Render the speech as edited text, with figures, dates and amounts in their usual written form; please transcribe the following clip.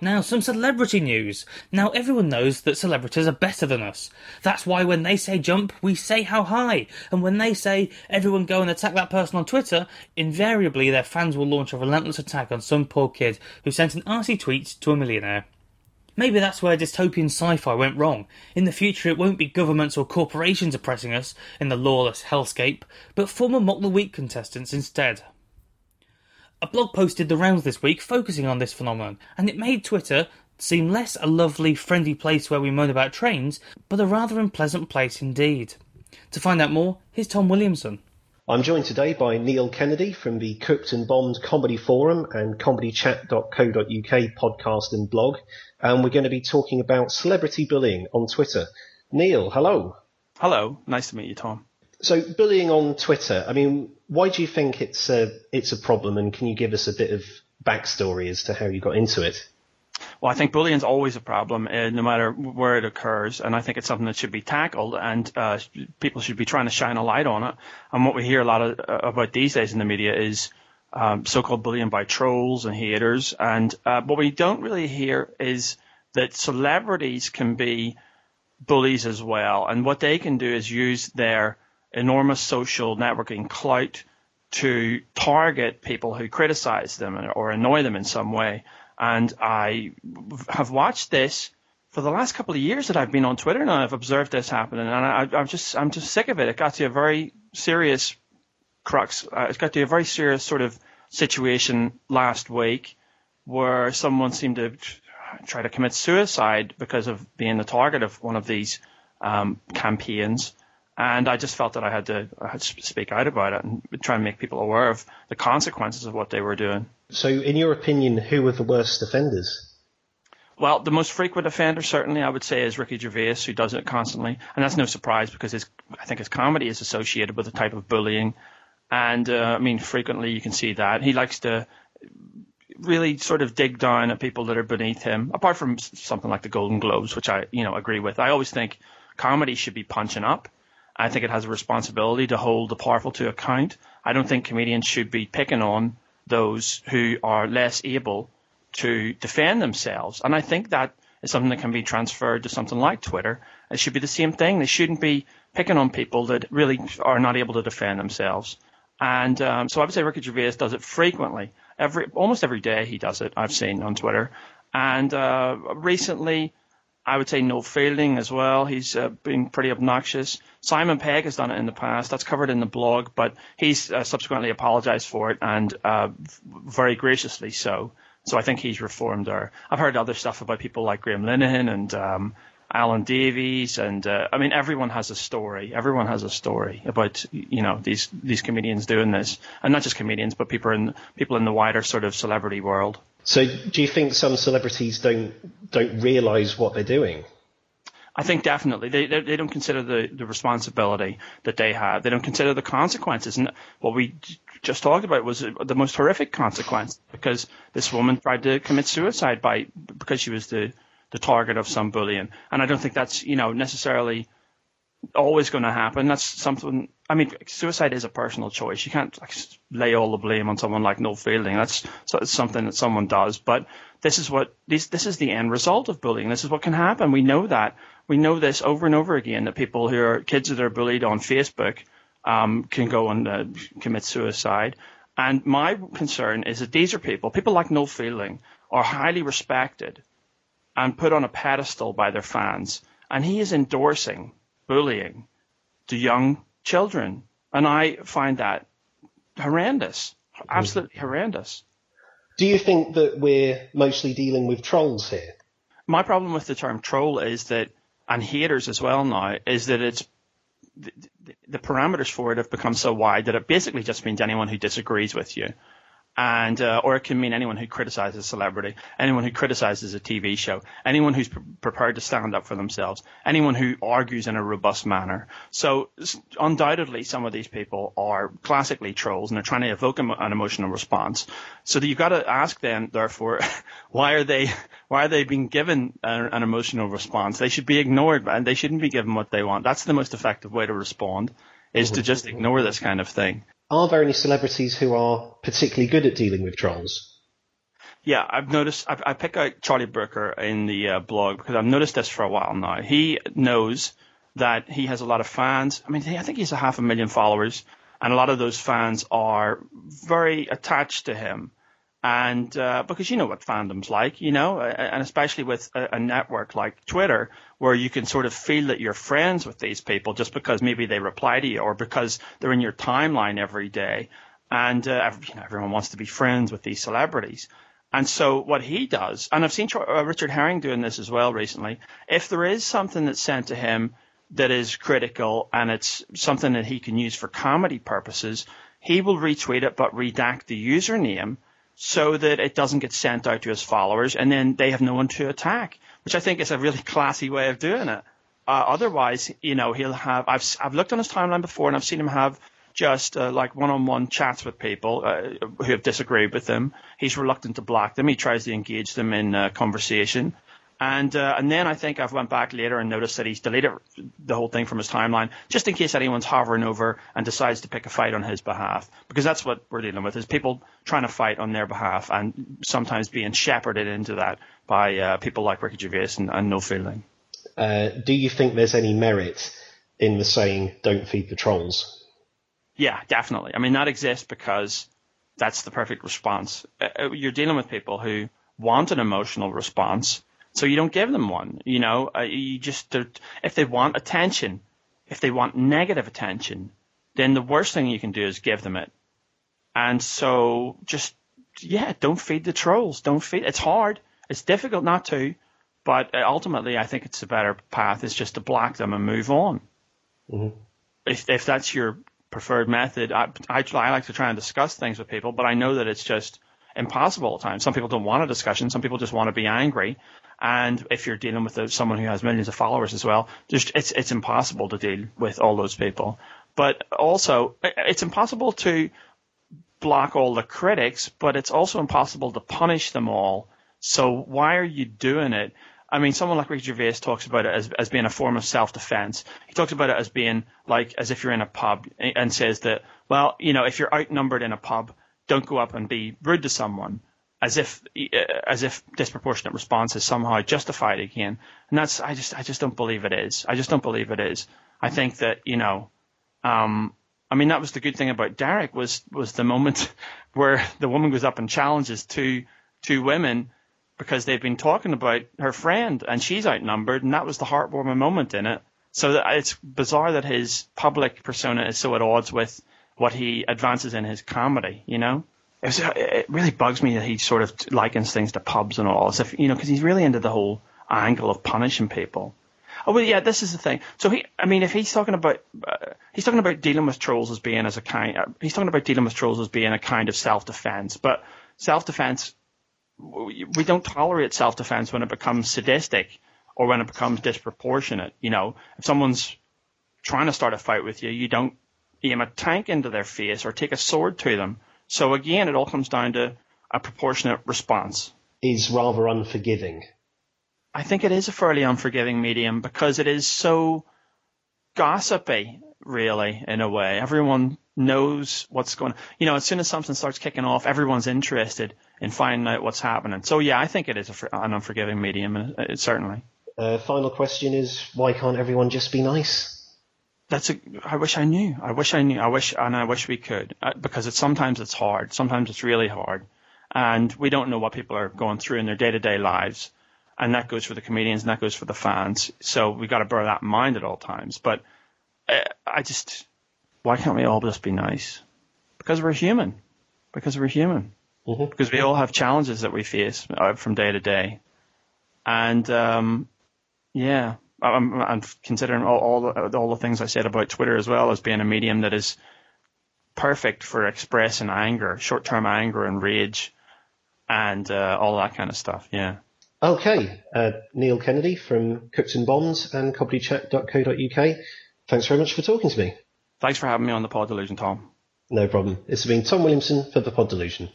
Now, some celebrity news. Now, everyone knows that celebrities are better than us. That's why when they say jump, we say how high. And when they say everyone go and attack that person on Twitter, invariably their fans will launch a relentless attack on some poor kid who sent an arsey tweet to a millionaire. Maybe that's where dystopian sci-fi went wrong. In the future it won't be governments or corporations oppressing us in the lawless hellscape, but former Mock the Week contestants instead. A blog post did the rounds this week focusing on this phenomenon, and it made Twitter seem less a lovely, friendly place where we moan about trains, but a rather unpleasant place indeed. To find out more, here's Tom Williamson. I'm joined today by Neil Kennedy from the Cooked and Bombed Comedy Forum and comedychat.co.uk podcast and blog, and we're going to be talking about celebrity bullying on Twitter. Neil, hello. Hello, nice to meet you, Tom. So, bullying on Twitter, I mean, why do you think it's a problem, and can you give us a bit of backstory as to how you got into it? Well, I think bullying is always a problem, no matter where it occurs, and I think it's something that should be tackled, and people should be trying to shine a light on it. And what we hear a lot about these days in the media is so-called bullying by trolls and haters, and what we don't really hear is that celebrities can be bullies as well, and what they can do is use their enormous social networking clout to target people who criticize them or annoy them in some way. And I have watched this for the last couple of years that I've been on Twitter now. I've observed this happening, and I'm just sick of it. It got to a very serious crux. It got to a very serious sort of situation last week where someone seemed to try to commit suicide because of being the target of one of these campaigns. And I just felt that I had to speak out about it and try and make people aware of the consequences of what they were doing. So, in your opinion, who were the worst offenders? Well, the most frequent offender, certainly, I would say, is Ricky Gervais, who does it constantly. And that's no surprise because I think his comedy is associated with a type of bullying. And, I mean, frequently you can see that. He likes to really sort of dig down at people that are beneath him, apart from something like the Golden Globes, which I agree with. I always think comedy should be punching up. I think it has a responsibility to hold the powerful to account. I don't think comedians should be picking on those who are less able to defend themselves. And I think that is something that can be transferred to something like Twitter. It should be the same thing. They shouldn't be picking on people that really are not able to defend themselves. And so I would say Ricky Gervais does it frequently. Almost every day he does it, I've seen on Twitter. And recently, I would say Noel Fielding as well. He's been pretty obnoxious. Simon Pegg has done it in the past. That's covered in the blog, but he's subsequently apologized for it, and very graciously so. So I think he's reformed there. I've heard other stuff about people like Graham Linehan and Alan Davies, and I mean, everyone has a story. Everyone has a story about these comedians doing this, and not just comedians, but people in the wider sort of celebrity world. So do you think some celebrities don't realise what they're doing? I think definitely. They don't consider the responsibility that they have. They don't consider the consequences. And what we just talked about was the most horrific consequence, because this woman tried to commit suicide because she was the target of some bullying. And I don't think that's, necessarily always going to happen. That's something, I mean, suicide is a personal choice. You can't lay all the blame on someone like Noel Fielding. That's something that someone does. But this is the end result of bullying. This is what can happen. We know that. We know this over and over again, that people who are kids that are bullied on Facebook can go and commit suicide. And my concern is that these are people like Noel Fielding, are highly respected and put on a pedestal by their fans. And he is endorsing bullying to young children. And I find that horrendous, absolutely horrendous. Do you think that we're mostly dealing with trolls here? My problem with the term troll is that, and haters as well now, is that it's the parameters for it have become so wide that it basically just means anyone who disagrees with you. And or it can mean anyone who criticizes a celebrity, anyone who criticizes a TV show, anyone who's prepared to stand up for themselves, anyone who argues in a robust manner. So undoubtedly, some of these people are classically trolls, and they're trying to evoke an emotional response. So that you've got to ask them, therefore, why are they being given an emotional response? They should be ignored, and they shouldn't be given what they want. That's the most effective way to respond, is to just ignore this kind of thing. Are there any celebrities who are particularly good at dealing with trolls? Yeah, I've noticed. I pick out Charlie Brooker in the blog because I've noticed this for a while now. He knows that he has a lot of fans. I mean, I think he has 500,000 followers, and a lot of those fans are very attached to him. And because you know what fandom's like, and especially with a network like Twitter, where you can sort of feel that you're friends with these people just because maybe they reply to you or because they're in your timeline every day. And everyone wants to be friends with these celebrities. And so what he does, and I've seen Richard Herring doing this as well recently, if there is something that's sent to him that is critical and it's something that he can use for comedy purposes, he will retweet it but redact the username so that it doesn't get sent out to his followers and then they have no one to attack, which I think is a really classy way of doing it. Otherwise, he'll have, I've looked on his timeline before and I've seen him have just like one-on-one chats with people who have disagreed with him. He's reluctant to block them. He tries to engage them in conversation. And then I think I've went back later and noticed that he's deleted the whole thing from his timeline just in case anyone's hovering over and decides to pick a fight on his behalf. Because that's what we're dealing with, is people trying to fight on their behalf and sometimes being shepherded into that by people like Ricky Gervais and No Fielding. Do you think there's any merit in the saying, don't feed the trolls? Yeah, definitely. I mean, that exists because that's the perfect response. You're dealing with people who want an emotional response, so you don't give them one. You just, if they want attention, if they want negative attention, then the worst thing you can do is give them it. And so don't feed the trolls. It's hard. It's difficult not to, but ultimately I think it's a better path is just to block them and move on. Mm-hmm. If that's your preferred method, I like to try and discuss things with people, but I know that it's just impossible at times. Some people don't want a discussion. Some people just want to be angry. And if you're dealing with someone who has millions of followers as well, it's impossible to deal with all those people. But also, it's impossible to block all the critics, but it's also impossible to punish them all. So why are you doing it? I mean, someone like Ricky Gervais talks about it as being a form of self-defense. He talks about it as being like as if you're in a pub and says that, well, if you're outnumbered in a pub, don't go up and be rude to someone, as if disproportionate response is somehow justified again. And I just don't believe it is. I just don't believe it is. I think that, I mean, that was the good thing about Derek was the moment where the woman goes up and challenges two women because they've been talking about her friend and she's outnumbered, and that was the heartwarming moment in it. So it's bizarre that his public persona is so at odds with what he advances in his comedy, It really bugs me that he sort of likens things to pubs and all, as if, because he's really into the whole angle of punishing people. Oh, well, yeah, this is the thing. So if he's talking about dealing with trolls as being he's talking about dealing with trolls as being a kind of self-defense, but self-defense, we don't tolerate self-defense when it becomes sadistic or when it becomes disproportionate. If someone's trying to start a fight with you, you don't aim a tank into their face or take a sword to them. So again, it all comes down to a proportionate response. Is rather unforgiving. I think it is a fairly unforgiving medium because it is so gossipy, really, in a way. Everyone knows what's going on. As soon as something starts kicking off, everyone's interested in finding out what's happening. So, yeah, I think it is an unforgiving medium, certainly. Final question is, why can't everyone just be nice? I wish I knew. I wish we could, because sometimes it's hard. Sometimes it's really hard. And we don't know what people are going through in their day-to-day lives. And that goes for the comedians and that goes for the fans. So we got to bear that in mind at all times. But why can't we all just be nice? Because we're human. Mm-hmm. Because we all have challenges that we face from day to day. And, I'm considering all the things I said about Twitter as well as being a medium that is perfect for expressing anger, short-term anger and rage, and all that kind of stuff. Yeah. Okay, Neil Kennedy from Cooked and Bombed and comedychat.co.uk. Thanks very much for talking to me. Thanks for having me on the Pod Delusion, Tom. No problem. This has been Tom Williamson for the Pod Delusion.